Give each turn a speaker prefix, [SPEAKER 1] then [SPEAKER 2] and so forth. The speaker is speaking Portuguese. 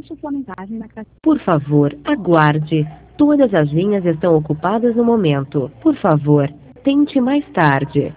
[SPEAKER 1] Deixe sua mensagem na caixa.
[SPEAKER 2] Por favor, aguarde. Todas as linhas estão ocupadas no momento. Por favor, tente mais tarde.